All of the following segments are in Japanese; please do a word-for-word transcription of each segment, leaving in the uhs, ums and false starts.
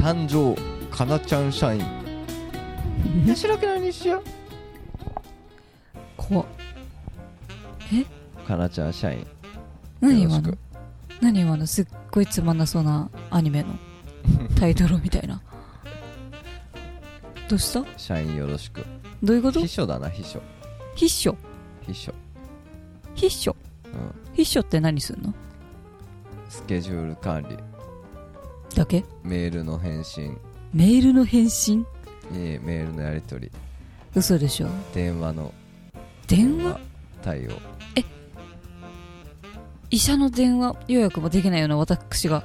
誕生かなちゃん社員白く何しよう怖っ。えかなちゃん社員何今の何今のすっごいつまんなそうなアニメのタイトルみたいなどうした？ 社員よろしく。 どういうこと？ 秘書だな秘書秘書秘書秘書、 うん、 秘書って何すんの？ スケジュール管理だけ？ メールの返信。 メールの返信？ いえメールのやり取り。 嘘でしょ。 電話の電話対応。 え医者の電話予約もできないような私が。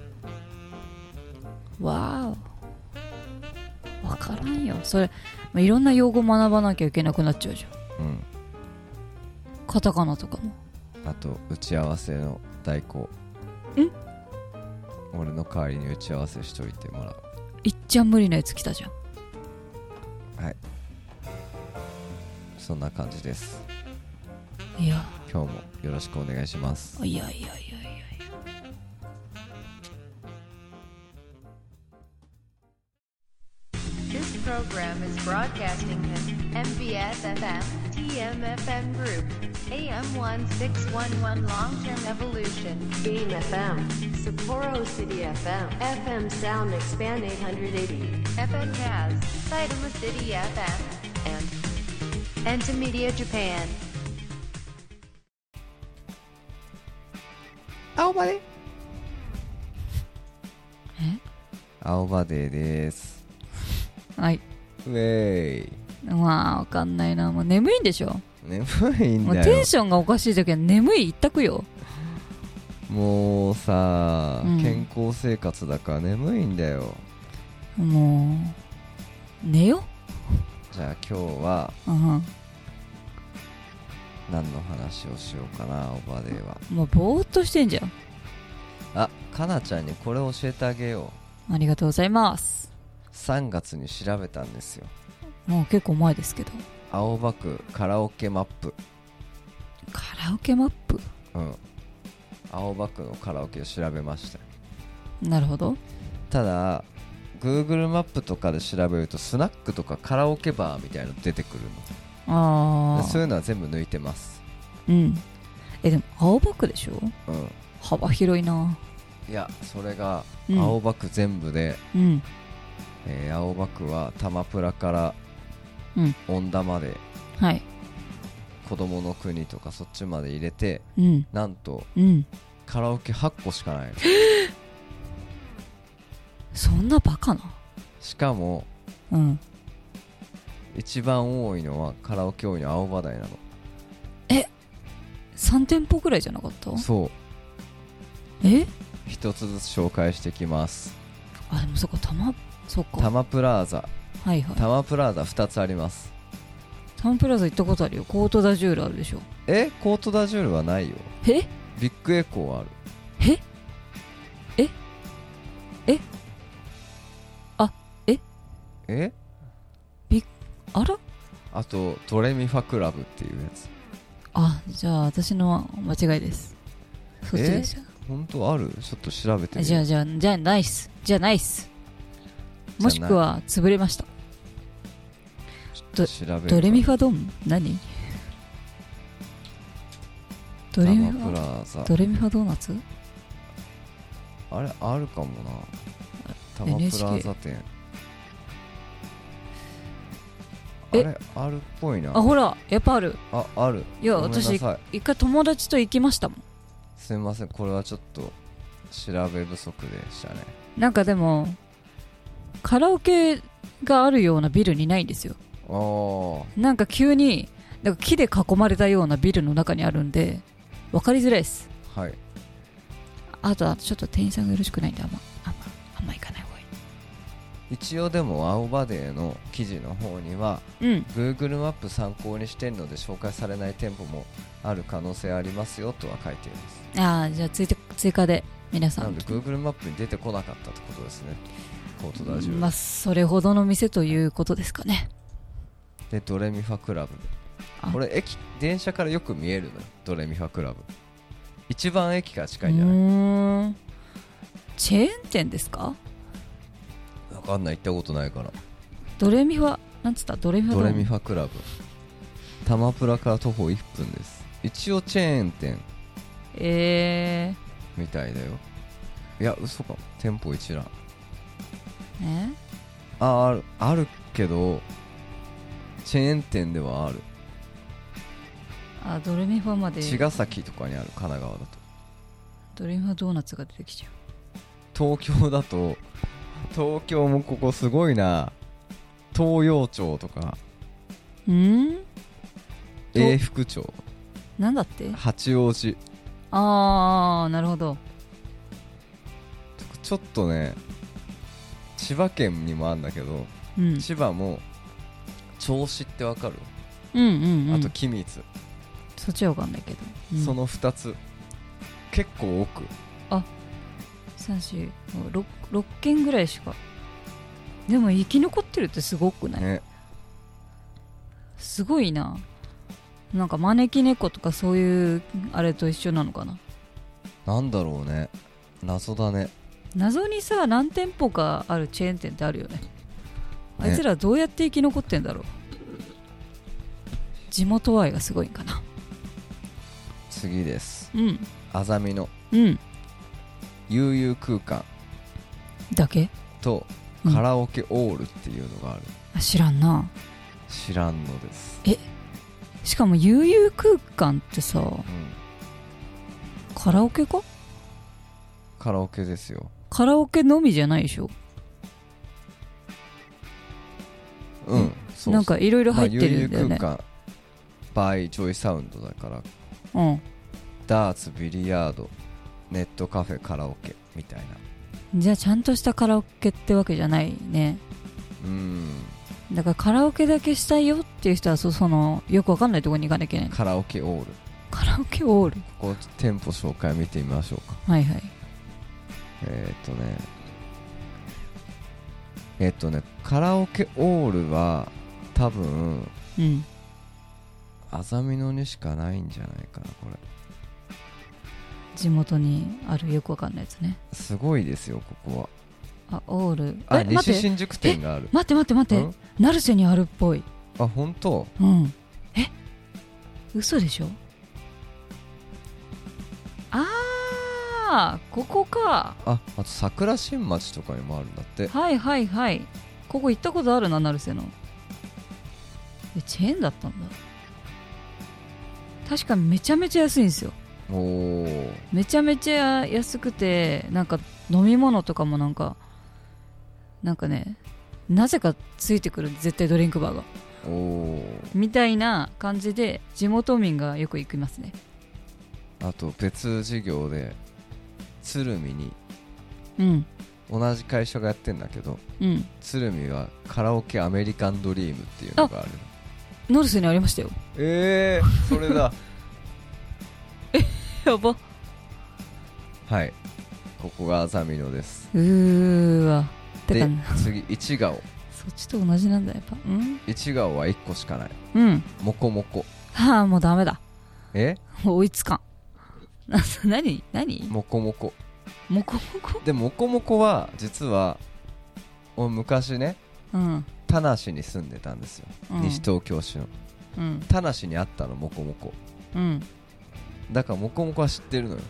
そうわーわからんよそれ、まあ、いろんな用語学ばなきゃいけなくなっちゃうじゃん。 うんカタカナとかも。 あと打ち合わせの代行。 ん俺の代わりに打ち合わせしといてもらう。 いっちゃん無理なやつ来たじゃん。 はいそんな感じです。 いや今日もよろしくお願いします。 いやいやいやいやいや。 This program is broadcasting in エムビーエス エフエム ティーエムエフエム Group エーエム せんろくじゅういち Long-Term Evolution Game エフエム Sapporo City エフエム エフエム Sound Expand はちはちまるエフエム Kaz Saitama City エフエム and Entamedia Japan。 青バデーえ青バデーです。 はい。 ウェイ。 まあわかんないな。もう眠いんでしょ。 眠いんもうだよ。 テンションがおかしい時は眠い一択よ。 もうさ、 うん、 健康生活だから眠いんだよ。 もう寝よ。 じゃあ今日は、 うん、 何の話をしようかな。青バデーはもうぼーっとしてんじゃん。 あ、かなちゃんにこれ教えてあげよありがとうございます。 う。さんがつに調べたんですよ。 もう結構前ですけど。 青葉区カラオケマップ。 カラオケマップ。 うん青葉区のカラオケを調べました。 なるほど。 ただ Google マップとかで調べるとスナックとかカラオケバーみたいなの出てくるの。 ああそういうのは全部抜いてます。 うんえでも青葉区でしょ。 うん幅広いな。 いやそれが青葉区全部で、 うん、 えー、青葉区はタマプラから恩田まで、 うん、はい子供の国とかそっちまで入れて、 うん、 なんと、 うん、 カラオケはっこしかないの。 そんなバカな。 しかも、 うん、 一番多いのはカラオケ多いのは青葉台なの。 えさん店舗ぐらいじゃなかった？ そうえ一つずつ紹介してきます。 あでもそっかタマそっかタマプラーザ。 はいはい。 タマプラーザふたつあります。 タマプラザ行ったことあるよ。コートダジュールあるでしょ。 えコートダジュールはないよ。 えビッグエコーはある。 えええあええビあらあとドレミファクラブっていうやつ。 あじゃあ私の間違いです。そっちでした。 本当ある？ちょっと調べてみる。 じゃあじゃあじゃあナイスじゃあナイス。もしくは潰れました。 ちょっと調べる。 ドレミファドン何？ドレミフタマプラーザ。 ァドレミファドーナツ？ あれあるかもな。タマプラーザ店。あれあるっぽいな。 あほらやっぱある。 あある。 いや私一回友達と行きましたもん。 すみませんこれはちょっと調べ不足でしたね。 なんかでもカラオケがあるようなビルにないんですよ。 あなんか急になんか木で囲まれたようなビルの中にあるんで分かりづらいです。 はい。 あとはちょっと店員さんがよろしくないんであんまあんまあんま行かない方がいい。 一応でも青葉デーの記事の方には、 うん、 Google マップ参考にしてるので紹介されない店舗もある可能性ありますよとは書いています。 ああじゃあ追加追加で皆さん。 なので Google マップに出てこなかったってことですね。コートダジュール。 まあそれほどの店ということですかね。 でドレミファクラブ。これ駅電車からよく見えるのよ。ドレミファクラブ一番駅から近いんじゃない？うーんチェーン店ですか？ かんない、行ったことないから。 ドレミファなんつったドレミファドレミファクラブタマプラから徒歩いっぷんです。一応チェーン店えみたいだよ。いや嘘かも、店舗一覧。 ー、えああるあるけどチェーン店ではある。 あドレミファまで茅ヶ崎とかにある、神奈川だと。 ドレミファドーナツが出てきちゃう。 東京だと、東京もここすごいな。東陽町とかん永福町、 なんだって八王子、 あーなるほど。 ちょっとね千葉県にもあるんだけど、 うん、 千葉も銚子ってわかる、 うんうんうん、 あと君津、 そっちはわかんないけど、うん、 そのふたつ結構奥。 あさん、よん、ろく、ろっけんぐらいしか。でも生き残ってるってすごくない、 ね、 すごいな。なんか招き猫とかそういうあれと一緒なのかな。 なんだろうね、謎だね。 謎にさ、何店舗かあるチェーン店ってあるよね。あいつらどうやって生き残ってんだろう。地元愛がすごいんかな。 次です。 うんあざみのうん悠々空間だけとうんカラオケオールっていうのがある、 あ知らんな。 知らんのです。 しかも悠々空間ってさ、 うん、 カラオケか。 カラオケですよ。 カラオケのみじゃないでしょ。 うん、そうそう、 なんかいろいろ入ってるんだよね、 まあ、悠々空間 by ジョイサウンドだから、 うんダーツ、ビリヤード、ネットカフェ、カラオケみたいな。 じゃあちゃんとしたカラオケってわけじゃないね。 うーん、 だからカラオケだけしたいよっていう人は そ, そのよくわかんないところに行かなきゃいけない。 カラオケオール。 カラオケオール、 ここ店舗紹介見てみましょうか。 はいはい。 えー、っとねえー、っとねカラオケオールは多分うんあざみ野にしかないんじゃないかな。これ地元にあるよくわかんないやつね。 すごいですよ、ここは。 あオールあ、 え待って西新宿店がある。 待って待って待って、 うん成瀬にあるっぽい。 あ、本当？ うんえ嘘でしょ。ああここか。 あ、あと桜新町とかにもあるんだって。 はいはいはい、ここ行ったことあるな、成瀬の。えチェーンだったんだ。確かにめちゃめちゃ安いんですよ。 おー、 めちゃめちゃ安くて、なんか飲み物とかもなんかなんかね、なぜかついてくる、絶対ドリンクバーがおー。 みたいな感じで地元民がよく行きますね。 あと別事業で鶴見にうん同じ会社がやってんだけど、 うん鶴見はカラオケアメリカンドリームっていうのがある。 ノルスにありましたよ。 えー、それだやば。 はい、ここがあざみ野です。 うーわてかで次、市顔。 そっちと同じなんだやっぱ。うん市顔はいっこしかない。 うんもこもこ。 はあもうダメだ、 えもう追いつかん。な何何もこもこもこもこ。 でもこもこは実は俺昔ねうん田無に住んでたんですよ、 うん、 西東京市のうん田無にあったの、もこもこうんだからもこもこは知ってるのよ。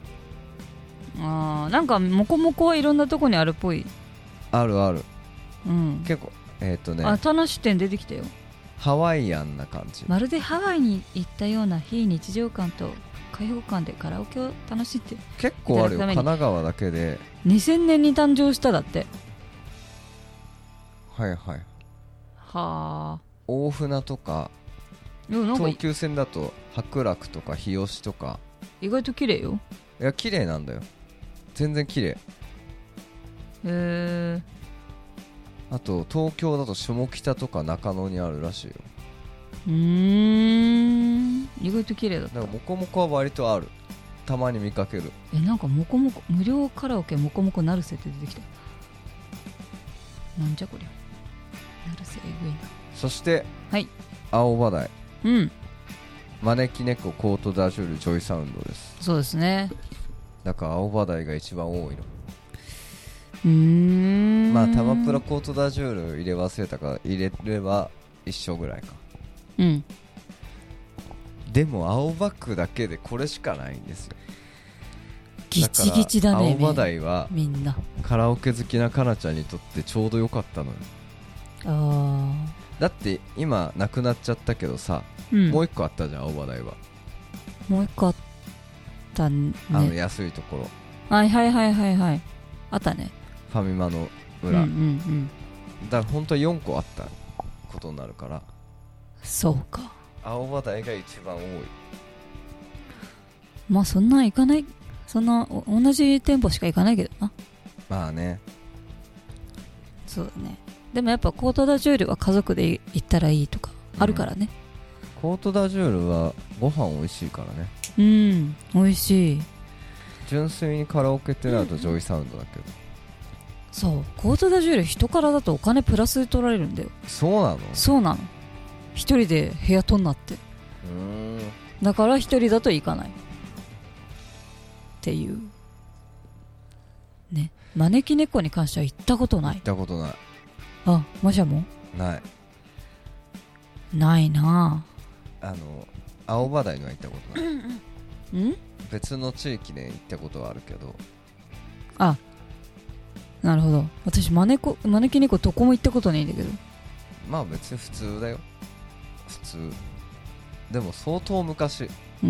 あーなんかもこもこはいろんなとこにあるっぽい。 あるある、 うん結構えっ、ー、とねあ田無店出てきたよ。 ハワイアンな感じ。 まるでハワイに行ったような非日常感と開放感でカラオケを楽しんで。 結構あるよ、 いただくために神奈川だけで。 にせんねんに誕生しただって。 はいはい。 はあ。 大船とかいやなんか東急線だと白楽とか日吉とか意外と綺麗よ。 いや綺麗なんだよ、全然綺麗。 へえ。 あと東京だと下北とか中野にあるらしいよ。 うーん意外と綺麗だった。 だからモコモコは割とある、たまに見かける。 えなんかモコモコ無料カラオケモコモコ成瀬って出てきた。なんじゃこりゃ。成瀬えぐいな。 そしてはい青葉台うん招き猫コートダジュールジョイサウンドです。 そうですね。 だから青葉台が一番多いの。 うーんんまあタマプラコートダジュール入れ忘れたから入れれば一緒ぐらいか。 うんでも青バッグだけでこれしかないんですよ。 ギチギチだね。 青葉台はみんなカラオケ好きなかなちゃんにとってちょうど良かったのよ。 あだって今なくなっちゃったけどさ、 ー、うん、 もう一個あったじゃん青葉台は。 もう一個あったね。 あの安いところ、 はいはいはいはいはい、あったね。 ファミマのうんう裏、 んうん、 だから本当はよんこあったことになるから、 そうか。 青葉台が一番多い。 まあそんな行かない、そんなお同じ店舗しか行かないけどな。 まあね。 そうだね。でもやっぱコートダジュールは家族で行ったらいいとかあるからね、 うん、コートダジュールはご飯美味しいからね。 うん美味しい。 純粋にカラオケってなるとジョイサウンドだけど、 そうコートダジュール人からだとお金プラスで取られるんだよ。 そうなの？ そうなの。一人で部屋取んなって。 うーん、 だから一人だと行かないっていうね。招き猫に関しては行ったことない。 行ったことない。 あ、マシャもない。 ないなあの青葉台には行ったことない。 ん別の地域で行ったことはあるけど。 あ、なるほど。私招こ招き猫どこも行ったことないんだけど。 まあ別に普通だよ、普通。でも相当昔。 うん。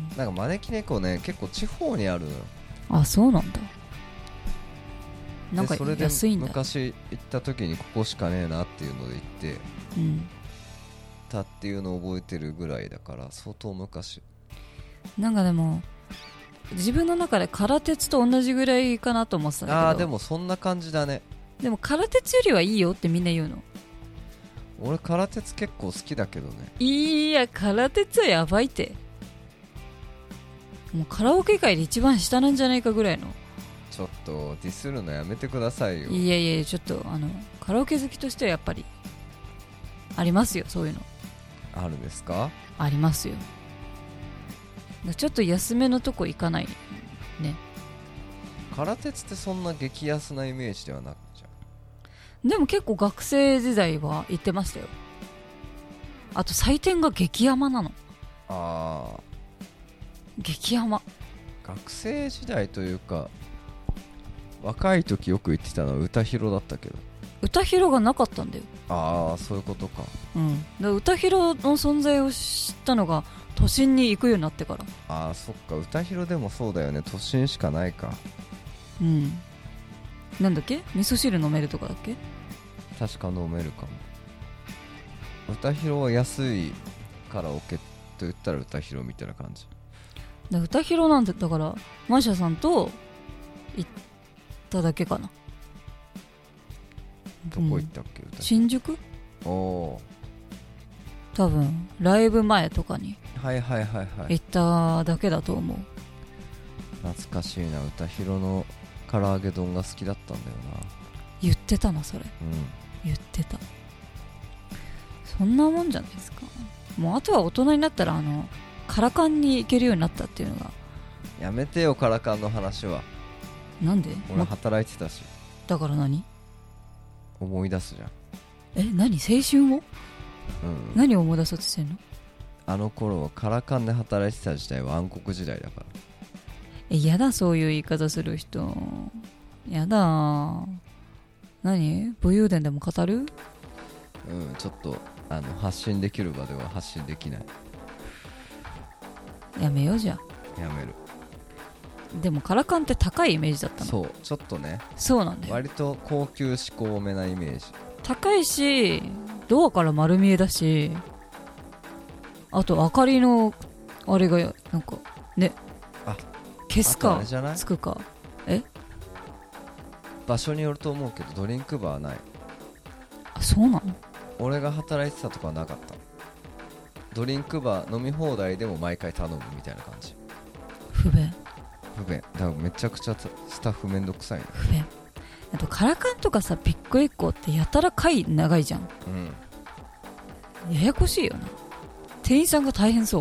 なんか招き猫ね結構地方にあるのよ。 あ、そうなんだ。なんかでそれで安いんだ。 昔行った時にここしかねえなっていうので行ってうん。 たっていうのを覚えてるぐらいだから相当昔。 なんかでも自分の中で空鉄と同じぐらいかなと思ってたんだけど。 ああでもそんな感じだね。 でも空鉄よりはいいよってみんな言うの。 俺空鉄結構好きだけどね。 いや空鉄はやばいって。もうカラオケ界で一番下なんじゃないかぐらいの。 ちょっとディスるのやめてくださいよ。 いやいやちょっとあのカラオケ好きとしてはやっぱりありますよ、そういうの。 あるんですか？ ありますよ。ちょっと安めのとこ行かないね。 空鉄ってそんな激安なイメージではなくじゃん。 でも結構学生時代は行ってましたよ。あと採点が激ヤマなの。 ああ激ヤマ。 学生時代というか若い時よく行ってたのは歌広だったけど。 歌広がなかったんだよ。 ああそういうことか。 うんだから歌広の存在を知ったのが都心に行くようになってから。 ああそっか、歌広でもそうだよね、都心しかないか。 うんなんだっけ、味噌汁飲めるとかだっけ。 確か飲めるかも。歌広は安いカラオケと言ったら歌広みたいな感じだ歌広なんてだからマーシャさんと行っただけかな。 どこ行ったっけ、歌広。 新宿おお多分ライブ前とかにはいはいはいはい。 行っただけだと思う。 懐かしいな、歌広の唐揚げ丼が好きだったんだよな。 言ってたなそれ。 うん言ってた。そんなもんじゃないですか。もうあとは大人になったらあのカラカンに行けるようになったっていうのが。 やめてよカラカンの話は。 なんで俺ま働いてたし。 だから何思い出すじゃん。 え何青春をうん、 何を思い出そうとしてんの。 あの頃はカラカンで働いてた時代は暗黒時代だから。 えやだそういう言い方する人。やだ何武勇伝でも語る。 うんちょっとあの発信できる場では発信できない。 やめようじゃやめる。 でもカラカンって高いイメージだったの。 そうちょっとねそうなんだよ。 割と高級志向めなイメージ。 高いしドアから丸見えだし、あと明かりのあれがなんかね、 あ消すかあとあれじゃないつくか。え場所によると思うけどドリンクバーない。 あそうなの。 俺が働いてたとこはなかった。ドリンクバー飲み放題でも毎回頼むみたいな感じ。 不便不便だからめちゃくちゃスタッフめんどくさいね。 不便。あとカラカンとかさピックエコーってやたら回長いじゃん。 うんややこしいよな。店員さんが大変そう。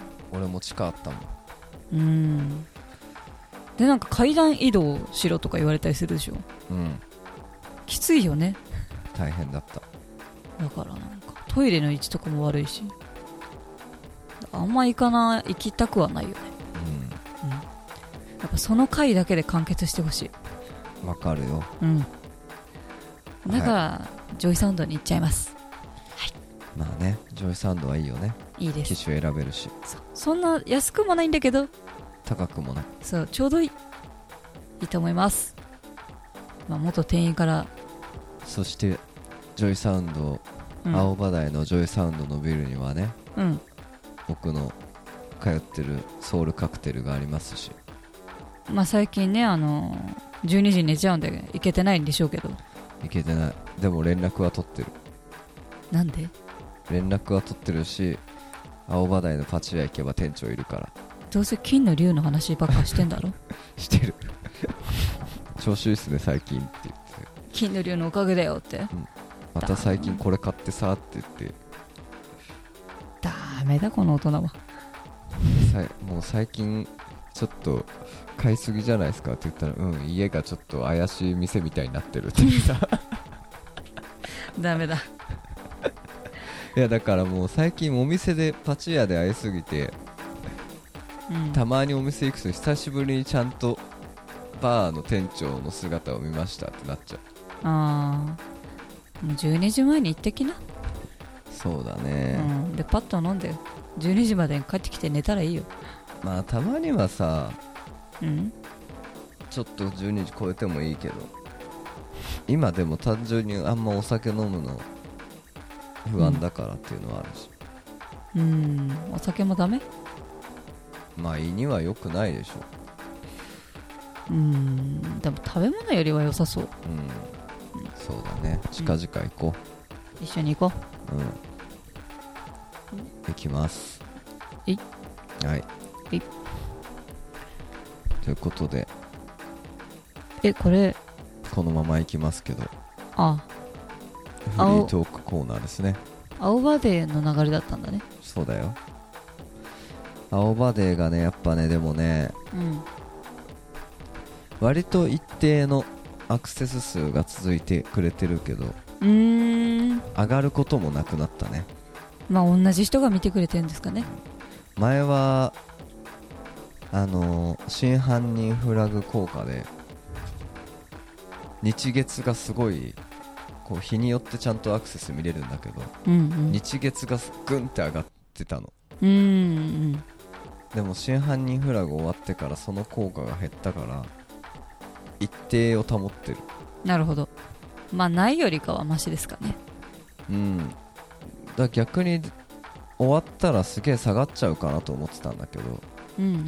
大変だった、うん、俺も近かったもん。 うんでなんか階段移動しろとか言われたりするでしょ。 うんきついよね。 大変だった。 だからなんかトイレの位置とかも悪いし、あんま行かな行きたくはないよね。 うん、 うん、やっぱその回だけで完結してほしい。 わかるよ。 うんだから、はい、ジョイサウンドに行っちゃいます。はい。 まあね、ジョイサウンドはいいよね。 いいです。 機種選べるし。 そ, そんな安くもないんだけど高くもない。 そうちょうどいいいいと思います。まあ、元店員から。 そしてジョイサウンド、うん、青葉台のジョイサウンドのビルにはね、うん、僕の通ってるソウルカクテルがありますし、 まあ最近ねあのじゅうにじに寝ちゃうんで行けてないんでしょうけど。 行けてない。でも連絡は取ってる。 なんで？ 連絡は取ってるし、青葉台のパチ屋行けば店長いるから。 どうせ金の竜の話ばっかしてんだろしてる調子いいっすね最近って言って、 金の竜のおかげだよって、うん、 また最近これ買ってさって言って。 ダメだこの大人は。 もう最近ちょっと買いすぎじゃないですかって言ったら、うん家がちょっと怪しい店みたいになってるってさダメだ。 いやだからもう最近お店でパチ屋で会いすぎて、うん、たまにお店行くと久しぶりにちゃんとバーの店長の姿を見ましたってなっちゃう。 ああもうじゅうにじまえに行ってきな。 そうだね、 うん、でパッと飲んでじゅうにじまでに帰ってきて寝たらいいよ。 まあたまにはさ、 うん、 ちょっとじゅうにじ超えてもいいけど、今でも単純にあんまお酒飲むの不安だからっていうのはあるし、 うん、うんお酒もダメ。 まあ胃には良くないでしょ。 うんでも食べ物よりは良さそう。 うん、うん、そうだね。近々行こう、 うん、一緒に行こう。うん行きます。 いはいいということで、 えこれこのまま行きますけど、 あフリートークコーナーですね。 青葉デーの流れだったんだね。 そうだよ。青葉デーがねやっぱねでもね、うん、割と一定のアクセス数が続いてくれてるけど、 うーん上がることもなくなったね。 まあ同じ人が見てくれてるんですかね。 前はあのー、真犯人フラグ効果で日月がすごいこう日によってちゃんとアクセス見れるんだけど、うんうん、日月がグンって上がってたの。 うん、うん、 でも真犯人フラグ終わってからその効果が減ったから一定を保ってる。 なるほど。まあないよりかはマシですかね。 うんだ逆に終わったらすげえ下がっちゃうかなと思ってたんだけど、 うんうんうん、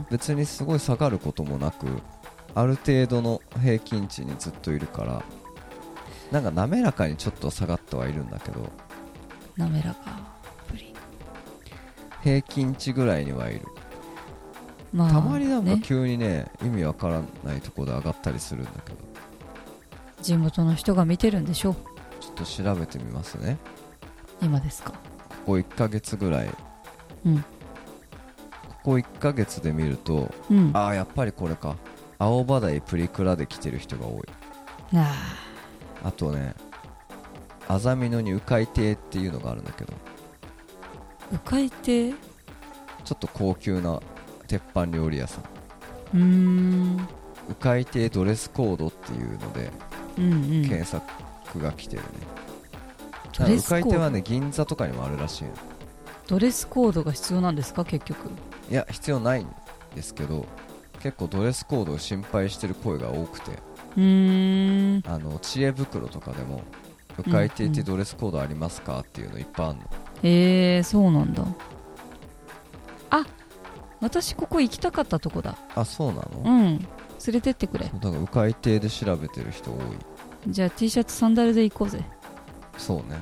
別にすごい下がることもなくある程度の平均値にずっといるからなんか滑らかにちょっと下がってはいるんだけど、 滑らかプリン平均値ぐらいにはいる、 まあ、 たまになんか急にね意味わからないところで上がったりするんだけど、 地元の人が見てるんでしょう。 ちょっと調べてみますね。 今ですか。 ここいっかげつぐらい、 うん、 ここいっかげつで見ると、うん、ああやっぱりこれか、青葉台プリクラで来てる人が多い。 ああとねあざみ野に鵜飼亭っていうのがあるんだけど、 鵜飼亭ちょっと高級な鉄板料理屋さん。 うーん鵜飼亭ドレスコードっていうので、うんうん、検索が来てるね。鵜飼亭はね銀座とかにもあるらしいの。 ドレスコードが必要なんですか結局。 いや必要ないんですけど結構ドレスコードを心配してる声が多くて、 うーんあの知恵袋とかでも鵜飼亭ってドレスコードありますかっていうのいっぱいあるの。 へえー、そうなんだ。あ私ここ行きたかったとこだ。 あそうなの。 うん連れてってくれ。 だから鵜飼亭で調べてる人多い。 じゃあ T シャツサンダルで行こうぜ。 そうね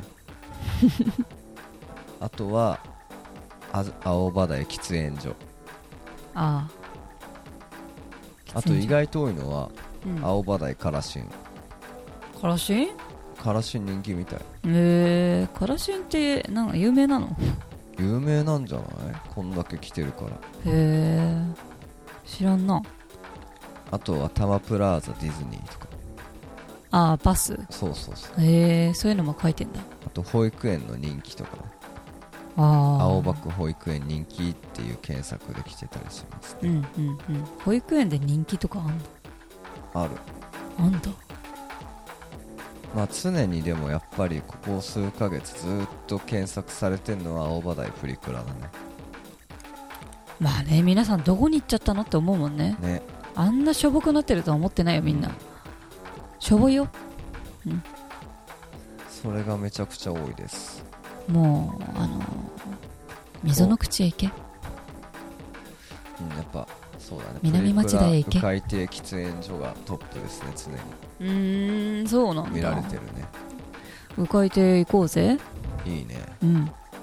あとはあ青葉台喫煙所。 あああと意外と多いのは、うん、青葉台からしん。 からしんからしん人気みたい。 へえからしんってなんか有名なの。 有名なんじゃないこんだけ来てるから。 へえ知らんな。 あとはタマプラーザディズニーとか。 ああバス。 そうそうそう。 へえー、そういうのも書いてんだ。 あと保育園の人気とかね。 ああ青葉区保育園人気っていう検索できてたりしますね。 うんうんうん。保育園で人気とかあんの？ ある。 あんだ。 まあ常にでもやっぱりここ数ヶ月ずっと検索されてるのは青葉台プリクラだね。 まあね、皆さんどこに行っちゃったのって思うもんね。 ね。 あんなしょぼくなってるとは思ってないよみんな。しょぼいよ。うん。 それがめちゃくちゃ多いです。 もうあの溝の口へ行け。 うん、やっぱそうだね。 南町台へ行け。 プリクラ海底喫煙所がトップですね、常に。 うーん、そうなんだ。 見られてるね。 迂回亭行こうぜ。 いいね。 うん。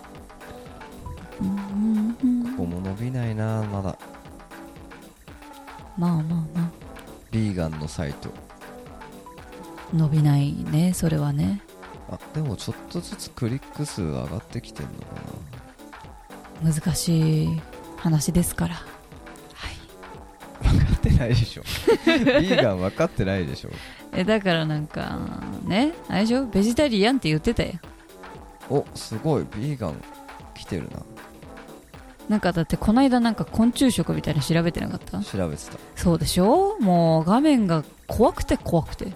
うんうん、 ここも伸びないなまだ。 まあまあまあ。 ビーガンのサイト。 伸びないね、それはね。 あ、でもちょっとずつクリック数上がってきてんのかな。難しい話ですから。はい。 分かってないでしょ。ビーガン分かってないでしょ。 え、だからなんかね、あれでしょ、ベジタリアンって言ってたよ。 お、すごいビーガン来てるな。 なんかだってこの間なんか昆虫食みたいなの調べてなかった？ 調べてた。 そうでしょ。もう画面が怖くて怖くて。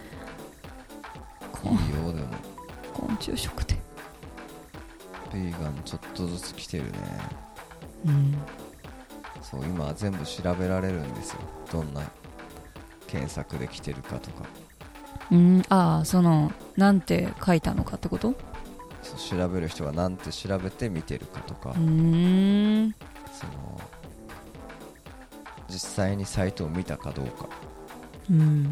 いいよでも。 昆虫食で。 ビーガンちょっとずつ来てるね。 うん。 そう、今全部調べられるんですよ。どんな検索で来てるかとか。 うん、ああ、そのなんて書いたのかってこと？ そう、調べる人がなんて調べて見てるかとか。 うーん。 その実際にサイトを見たかどうか。 うん。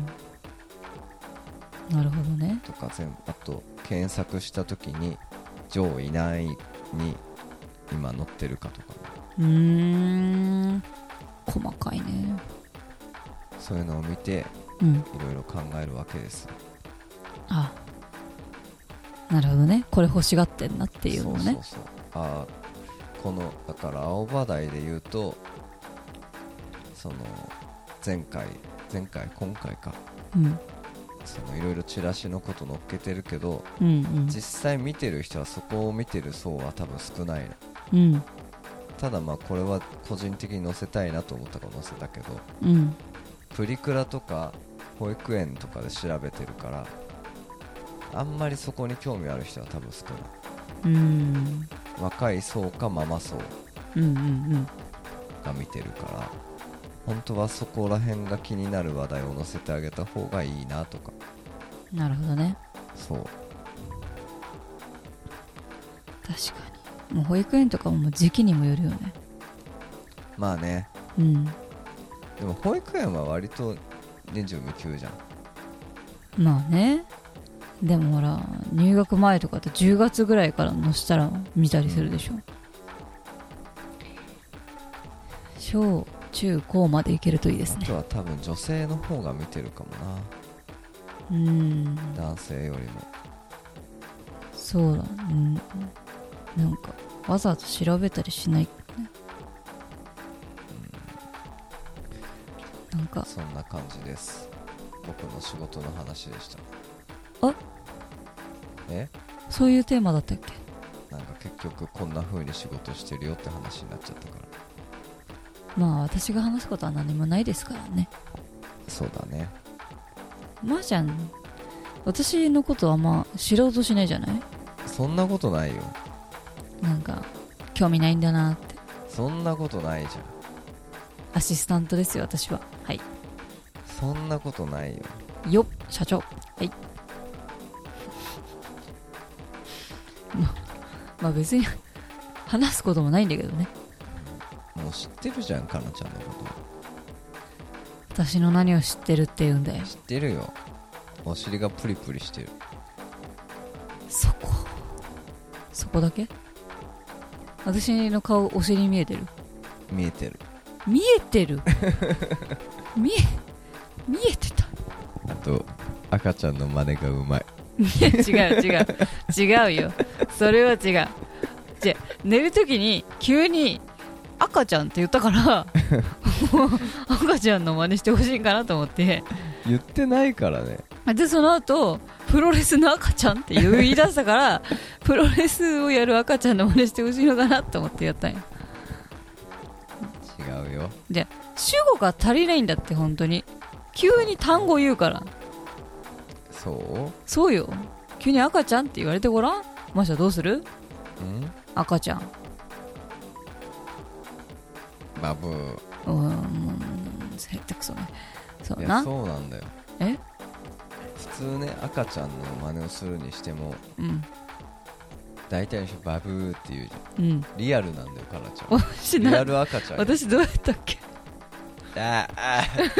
なるほどね。 とか全部、あと検索した時に上位何位に今載ってるかとか、ね、 うーん、細かいね。 そういうのを見て、 うん、 いろいろ考えるわけです。 あ、なるほどね。これ欲しがってんなっていうのをね。 そうそうそう。あ、このだから青葉台で言うと、その前回前回今回か、 うん、 そのいろいろチラシのこと載っけてるけど、 うんうん、 実際見てる人はそこを見てる層は多分少ないの、 うん、 ただまあこれは個人的に載せたいなと思ったから載せたけど、 うん、 プリクラとか保育園とかで調べてるから、あんまりそこに興味ある人は多分少ない。 うん、 若い層かママ層が見てるから、本当はそこら辺が気になる話題を載せてあげた方がいいなとか。 なるほどね。 そう、 確かに。もう保育園とかも時期にもよるよね。 まあね。 うん。 でも保育園は割と年中無休じゃん。 まあね。でもほら、入学前とかってじゅうがつぐらいから載せたら見たりするでしょ。うん、小中高までいけるといいですね。 あとは多分女性の方が見てるかもな。 うーん、 男性よりも。 そうだ、うん、なんかわざわざ調べたりしないね、うん、なんかそんな感じです。僕の仕事の話でした。 あ、 え、 そういうテーマだったっけ。 なんか結局こんな風に仕事してるよって話になっちゃったから。 まあ私が話すことは何もないですからね。 そうだね。 まーちゃん、私のことあんま知ろうとしないじゃない。 そんなことないよ。 なんか興味ないんだなって。 そんなことないじゃん。 アシスタントですよ私は。はい。 そんなことないよ。 よっ、社長。はい。まあ、まあ別に話すこともないんだけどね。 もう知ってるじゃん、かなちゃんのこと。 私の何を知ってるって言うんだよ。 知ってるよ。お尻がプリプリしてる。 そこそこだけ。私の顔、お尻見えてる。 見えてる。 見えてる見え見えてた。 あと赤ちゃんの真似がうまい。 違う違う違うよ、それは違う。じゃ寝るときに急に赤ちゃんって言ったから赤ちゃんの真似してほしいかなと思って言ってないからね。 でその後プロレスの赤ちゃんって言い出したからプロレスをやる赤ちゃんの真似してほしいのかなと思ってやったんや。 違うよ。 で主語が足りないんだって本当に。急に単語言うから。 そうそうよ。急に赤ちゃんって言われてごらん。マシャどうする？ ん赤ちゃんバブー。 うん、もうへったくそね。そうな。 いやそうなんだよ。 え普通ね赤ちゃんの真似をするにしても、 うん、 大体の人バブーって言うじゃん、 うん、 リアルなんだよカラちゃん。 私なリアル赤ちゃん。 私どうやったっけ。 ああ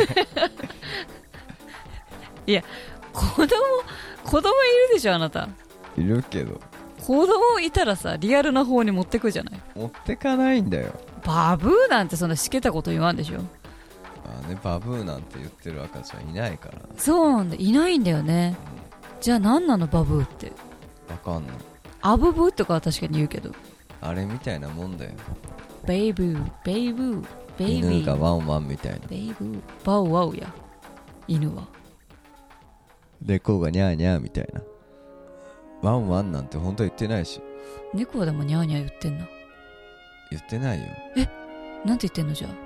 いや子供子供いるでしょあなた。 いるけど子供いたらさリアルな方に持ってくじゃない。 持ってかないんだよ。 バブーなんてそんなしけたこと言わんでしょ。 あ、ね、バブーなんて言ってる赤ちゃんいないから。 そうなんだいないんだよね、うん、じゃあ何なのバブーって。 わかんない。 アブブーとかは確かに言うけどあれみたいなもんだよ。 ベイブーベイブーベイビー犬がワンワンみたいな。 ベイブーバウワウや犬は。 猫がニャーニャーみたいな。ワンワンなんて本当は言ってないし。 猫はでもニャーニャー言ってんな。 言ってないよ。 えなんて言ってんのじゃあ。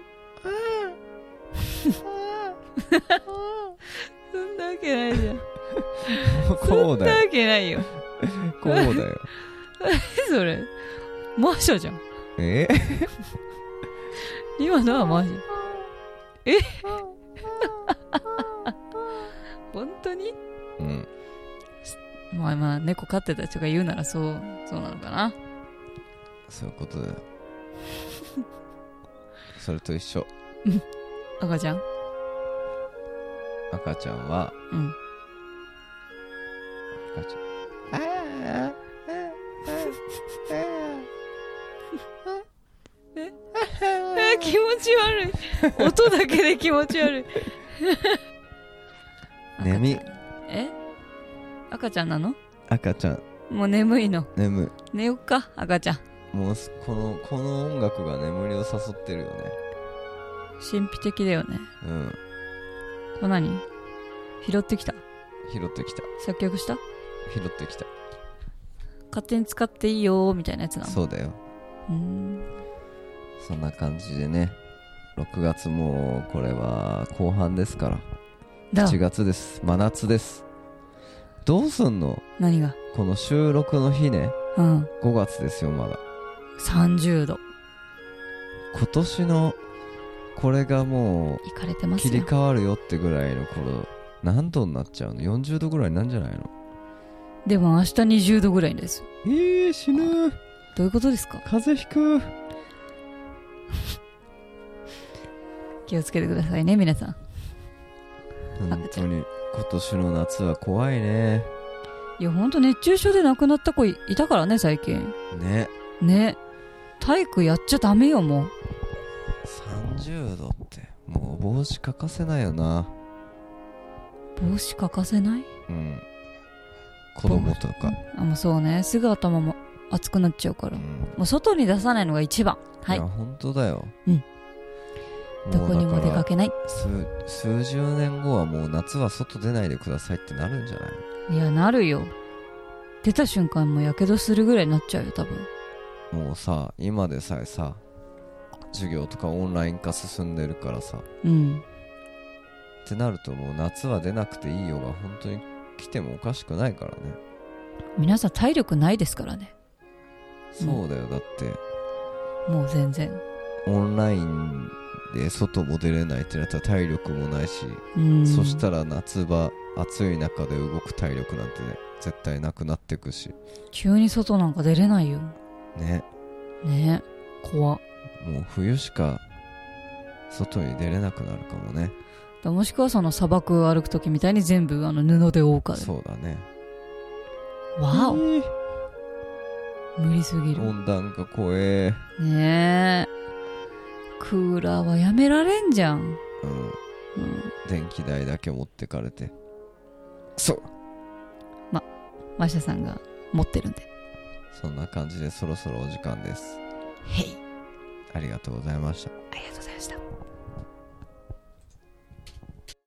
そんなわけないじゃん。 こうだよ。 そんなわけないよ。 こうだよ。 それマーシャじゃん。 え今のはマーシャ。え本当に。 うん。 まあまあ猫飼ってた人が言うならそうそうなのかな。 そういうことだよ。それと一緒。 赤ちゃん赤ちゃんは、 うん、 赤ちゃんああえ気持ち悪い。音だけで気持ち悪い。 眠い。 え赤ちゃんなの。 赤ちゃんもう眠いの。 眠い。 寝よっか赤ちゃん。 もうこのこの音楽が眠りを誘ってるよね。 神秘的だよね。 うん。 これ何拾ってきた。 拾ってきた。 作曲した。 拾ってきた。 勝手に使っていいよみたいなやつなの。 そうだよ。 うーんそんな感じでね。ろくがつもこれは後半ですから。 だしちがつです。真夏です。どうすんの。 何が。 この収録の日ね。 うん。 ごがつですよまだ。 さんじゅうど。 今年のこれがもいかれてますよ。 う切り替わるよってぐらいの頃何度になっちゃうの。よんじゅうどぐらいなんじゃないの。 でも明日にじゅうどぐらいです。 えー、死ぬ。 どういうことですか。 風邪ひく。 気をつけてくださいね皆さん。 本当に今年の夏は怖いね。 いやほんと熱中症で亡くなった子 い, いたからね最近ね。 ね。体育やっちゃダメよもう。 さんじゅうどってもう帽子欠かせないよな。 帽子欠かせない。 うん。子供とか。 あもうそうねすぐ頭も熱くなっちゃうから、うん、もう外に出さないのが一番。はい。いや本当だよ。 うん。どこにも出かけない。 数数十年後はもう夏は外出ないでくださいってなるんじゃない。 いやなるよ。出た瞬間もうやけどするぐらいになっちゃうよ多分。 もうさ今でさえさ授業とかオンライン化進んでるからさ、 うんってなるともう夏は出なくていいよが本当に来てもおかしくないからね。 皆さん体力ないですからね。 そうだよ、うん、だってもう全然オンラインで外も出れないってなったら体力もないし、 うん、 そしたら夏場暑い中で動く体力なんてね絶対なくなってくし。 急に外なんか出れないよね。 ね怖っ。 もう冬しか外に出れなくなるかもね。 だもしくはその砂漠を歩くときみたいに全部あの布で覆うかで。 そうだね。 わお、 えー、 無理すぎる。 温暖化怖え。 ねえクーラーはやめられんじゃん。うん、うん、 電気代だけ持ってかれて。そうまマシャさんが持ってるんでそんな感じでそろそろお時間です。 へい。 ありがとうございました。 ありがとうございました。